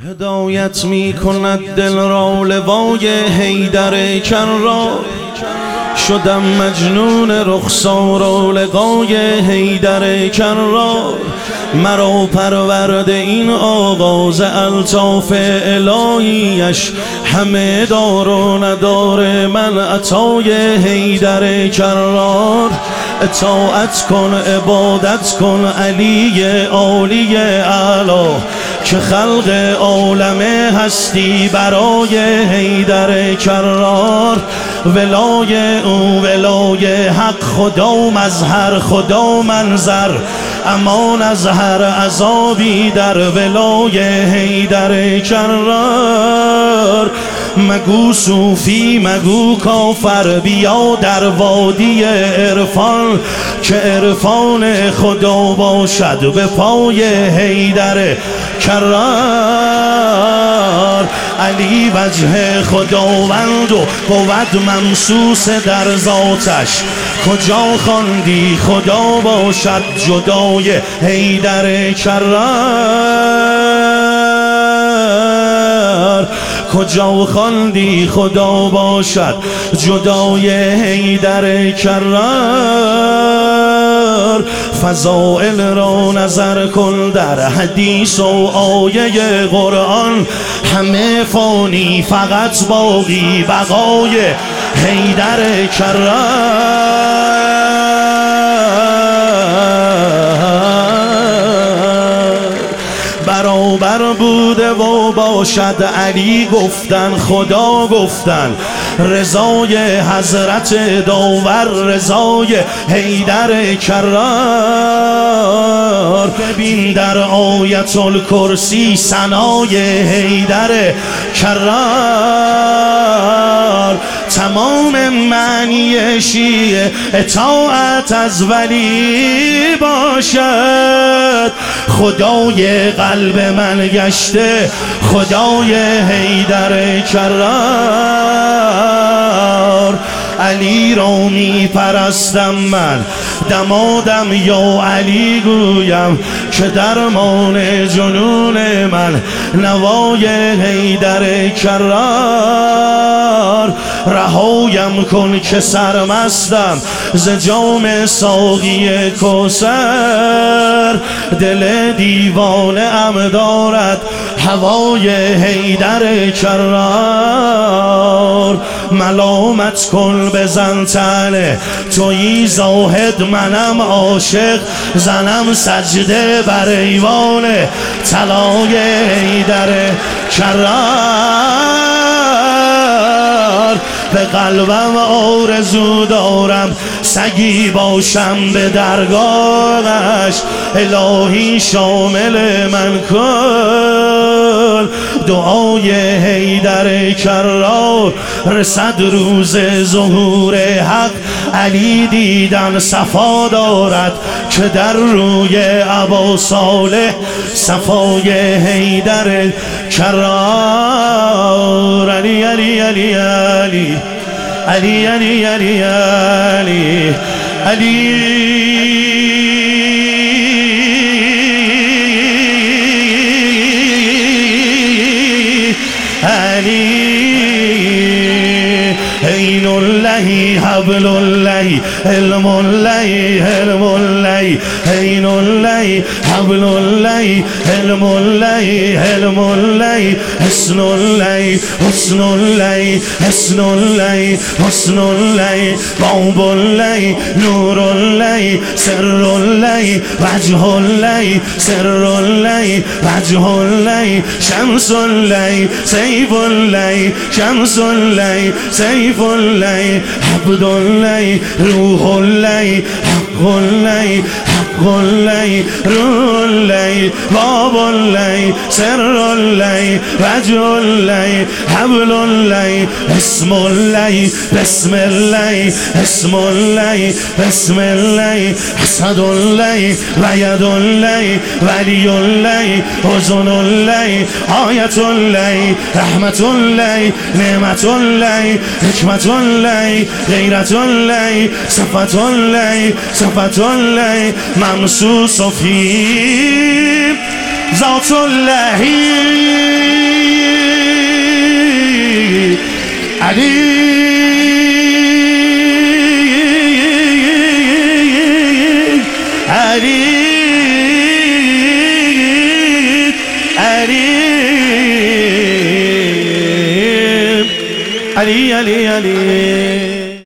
هدایت می کند دل را لوای حیدر کرار. شدم مجنون رخسار و لقای حیدر کرار. مرا پرورد این آغاز الطاف الهیش، همه دار و ندار من عطای حیدر کرار. اطاعت کن عبادت کن علی عالی اعلی، که خلق عالم هستی برای حیدر کرار. ولای او ولای حق، خدا مظهر خدا منظر، امان از هر عذابی در ولای حیدر کرار. مگو صوفی مگو کافر، بیا در وادی عرفان، که عرفان خدا باشد به پای حیدر کرار. علی وجه خداوند و بود ممسوس در ذاتش، کجا خواندی خدا باشد جدای حیدر کرار. کجا خواندی خدا باشد جدای حیدر کرار. فضائل را نظر کن در حدیث و آیه قرآن، همه فانی فقط باقی بقای حیدر کرار. برابر بوده و باشد علی گفتن خدا گفتن، رضای حضرت داور رضای حیدر کرار. ببین در آیت الکرسی ثنای حیدر کرار. تمام معنی شیعه اطاعت از ولی باشد، خدای قلب من گشته خدای حیدر کرار. علی را می پرستم من دمادم یا علی گویم، که درمان جنون من نوای حیدر کرار. رهایم کن که سرمستم ز جام ساقی کوثر، دل دیوانه ام دارد هوای حیدر کرار. ملامت کن بزن طعنه تویی زاهد منم عاشق، زنم سجده بر ایوان طلای حیدر کرار. به قلبم آرزو دارم سگی باشم به درگاهش، الهی شامل من کن. دعای حیدر کرار رسد روز ظهور حق، علی دیدن صفا دارد که در روی ابا صالح صفای حیدر کرار. علی علی علی علی علی علی علی علی علی عین الله حبل الله علم الله علم الله عین الله حبل الله علم الله علم الله حسن الله حسن الله حسن الله حسن الله باب الله نور الله سر الله وجه الله سر الله وجه الله شمس الله سیف الله شمس الله سیف الله عبد الله روح الله حق الله حق الله روح الله باب الله سر الله وجه الله حبل الله اسم الله بسم الله اسم الله بسم الله حسد الله و ید الله ولی الله حزن الله آیت الله رحمت الله نعمت الله حکمت الله غیرت الله صفت الله صفت الله ممسوس فی ذات الله أريد أريد علي علي علي